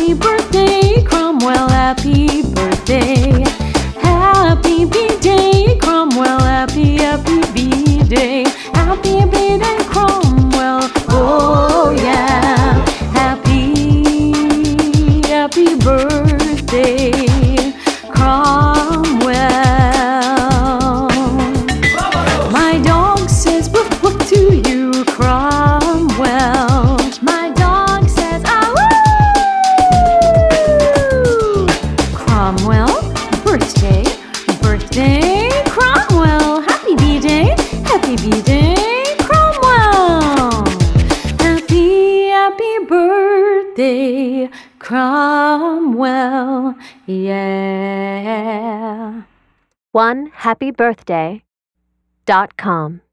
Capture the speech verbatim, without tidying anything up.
Happy birthday, Cromwell, happy birthday. Happy B-Day, Cromwell, happy, happy B-Day. Happy B-Day, Cromwell, oh yeah. Happy, happy birthday, Cromwell. My dog says woof woof to you, Cromwell. My dog says ah woo. Cromwell, birthday, birthday, Cromwell. Happy B-Day, happy B-Day, Cromwell. Happy, happy birthday, Cromwell, yeah. one happy birthday dot com